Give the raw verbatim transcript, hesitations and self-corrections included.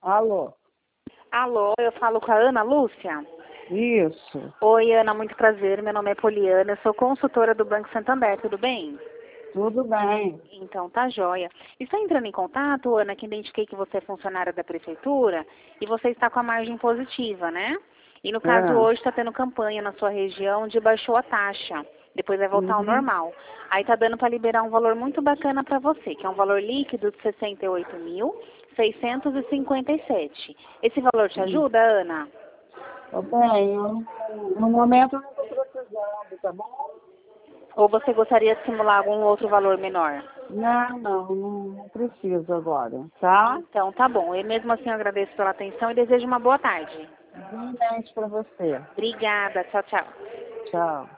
Alô? Alô, eu falo com a Ana Lúcia? Isso. Oi, Ana, muito prazer. Meu nome é Poliana, eu sou consultora do Banco Santander, tudo bem? Tudo bem. Então, tá joia. Estou entrando em contato, Ana, que identifiquei que você é funcionária da prefeitura e você está com a margem positiva, né? E no caso É. hoje está tendo campanha na sua região de baixou a taxa. Depois vai voltar ao Uhum. normal. Aí tá dando para liberar um valor muito bacana para você, que é um valor líquido de sessenta e oito mil, seiscentos e cinquenta e sete. Esse valor te Hum. ajuda, Ana? Tô bem. Eu, no momento eu não estou precisando, tá bom? Ou você gostaria de simular algum outro valor menor? Não, não, não preciso agora, tá? Então, tá bom. Eu mesmo assim agradeço pela atenção e desejo uma boa tarde. Igualmente para você. Obrigada. Tchau, tchau. Tchau.